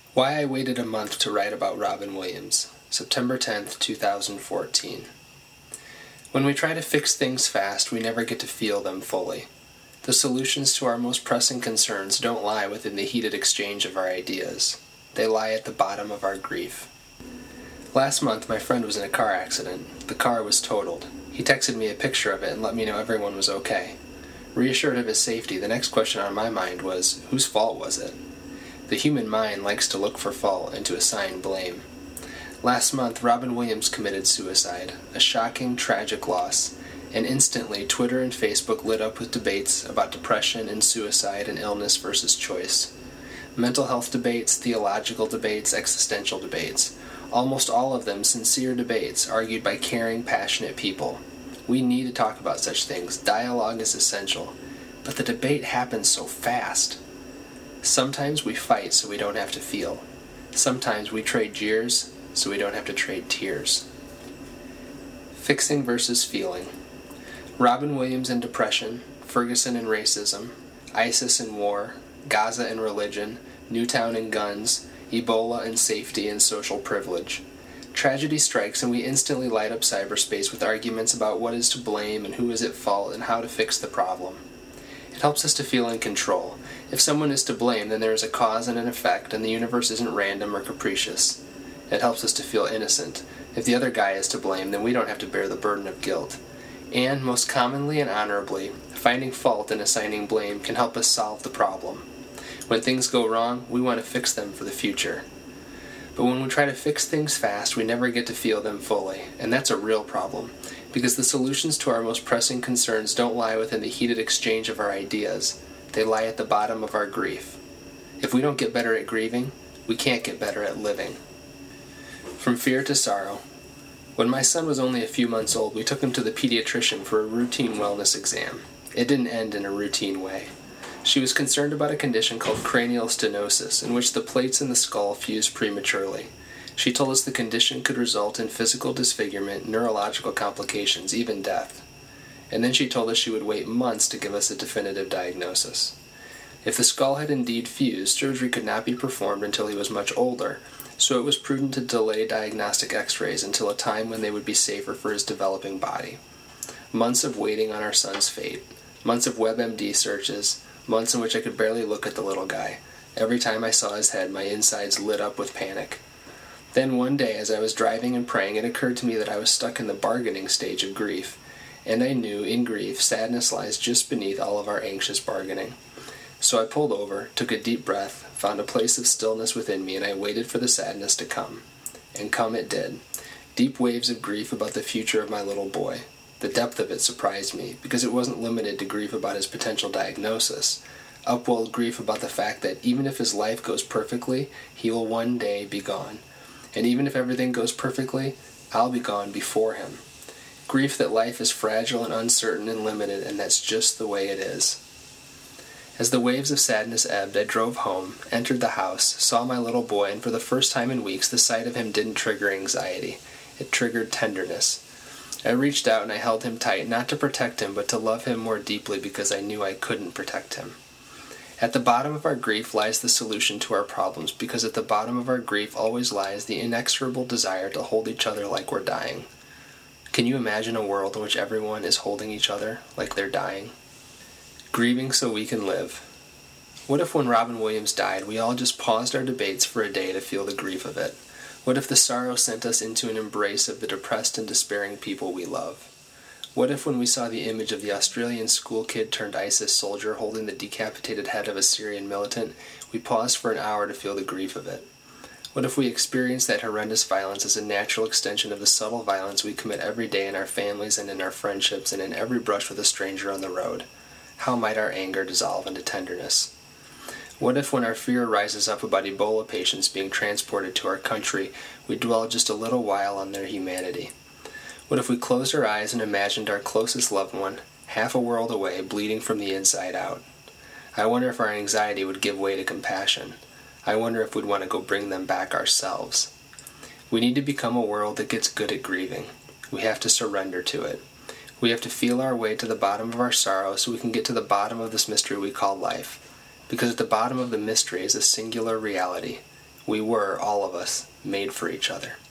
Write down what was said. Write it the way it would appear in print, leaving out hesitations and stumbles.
Why I Waited a Month to Write About Robin Williams, September 10th, 2014. When we try to fix things fast, we never get to feel them fully. The solutions to our most pressing concerns don't lie within the heated exchange of our ideas. They lie at the bottom of our grief. Last month, my friend was in a car accident. The car was totaled. He texted me a picture of it and let me know everyone was okay. Reassured of his safety, the next question on my mind was, whose fault was it? The human mind likes to look for fault and to assign blame. Last month, Robin Williams committed suicide, a shocking, tragic loss, and instantly Twitter and Facebook lit up with debates about depression and suicide and illness versus choice. Mental health debates, theological debates, existential debates. Almost all of them sincere debates argued by caring, passionate people. We need to talk about such things. Dialogue is essential. But the debate happens so fast. Sometimes we fight so we don't have to feel. Sometimes we trade jeers so we don't have to trade tears. Fixing versus feeling. Robin Williams and depression, Ferguson and racism, ISIS and war, Gaza and religion, Newtown and guns, Ebola and safety and social privilege. Tragedy strikes and we instantly light up cyberspace with arguments about what is to blame and who is at fault and how to fix the problem. It helps us to feel in control. If someone is to blame, then there is a cause and an effect, and the universe isn't random or capricious. It helps us to feel innocent. If the other guy is to blame, then we don't have to bear the burden of guilt. And, most commonly and honorably, finding fault and assigning blame can help us solve the problem. When things go wrong, we want to fix them for the future. But when we try to fix things fast, we never get to feel them fully, and that's a real problem, because the solutions to our most pressing concerns don't lie within the heated exchange of our ideas. They lie at the bottom of our grief. If we don't get better at grieving, we can't get better at living. From fear to sorrow. When my son was only a few months old, we took him to the pediatrician for a routine wellness exam. It didn't end in a routine way. She was concerned about a condition called cranial stenosis, in which the plates in the skull fuse prematurely. She told us the condition could result in physical disfigurement, neurological complications, even death. And then she told us she would wait months to give us a definitive diagnosis. If the skull had indeed fused, surgery could not be performed until he was much older, so it was prudent to delay diagnostic x-rays until a time when they would be safer for his developing body. Months of waiting on our son's fate. Months of WebMD searches. Months in which I could barely look at the little guy. Every time I saw his head, my insides lit up with panic. Then one day, as I was driving and praying, it occurred to me that I was stuck in the bargaining stage of grief. And I knew, in grief, sadness lies just beneath all of our anxious bargaining. So I pulled over, took a deep breath, found a place of stillness within me, and I waited for the sadness to come. And come it did. Deep waves of grief about the future of my little boy. The depth of it surprised me, because it wasn't limited to grief about his potential diagnosis. Upwelled grief about the fact that even if his life goes perfectly, he will one day be gone. And even if everything goes perfectly, I'll be gone before him. Grief that life is fragile and uncertain and limited, and that's just the way it is. As the waves of sadness ebbed, I drove home, entered the house, saw my little boy, and for the first time in weeks, the sight of him didn't trigger anxiety. It triggered tenderness. I reached out and I held him tight, not to protect him, but to love him more deeply because I knew I couldn't protect him. At the bottom of our grief lies the solution to our problems, because at the bottom of our grief always lies the inexorable desire to hold each other like we're dying. Can you imagine a world in which everyone is holding each other like they're dying? Grieving so we can live. What if when Robin Williams died, we all just paused our debates for a day to feel the grief of it? What if the sorrow sent us into an embrace of the depressed and despairing people we love? What if when we saw the image of the Australian school kid turned ISIS soldier holding the decapitated head of a Syrian militant, we paused for an hour to feel the grief of it? What if we experienced that horrendous violence as a natural extension of the subtle violence we commit every day in our families and in our friendships and in every brush with a stranger on the road? How might our anger dissolve into tenderness? What if when our fear rises up about Ebola patients being transported to our country, we dwell just a little while on their humanity? What if we closed our eyes and imagined our closest loved one, half a world away, bleeding from the inside out? I wonder if our anxiety would give way to compassion. I wonder if we'd want to go bring them back ourselves. We need to become a world that gets good at grieving. We have to surrender to it. We have to feel our way to the bottom of our sorrow so we can get to the bottom of this mystery we call life. Because at the bottom of the mystery is a singular reality. We were, all of us, made for each other.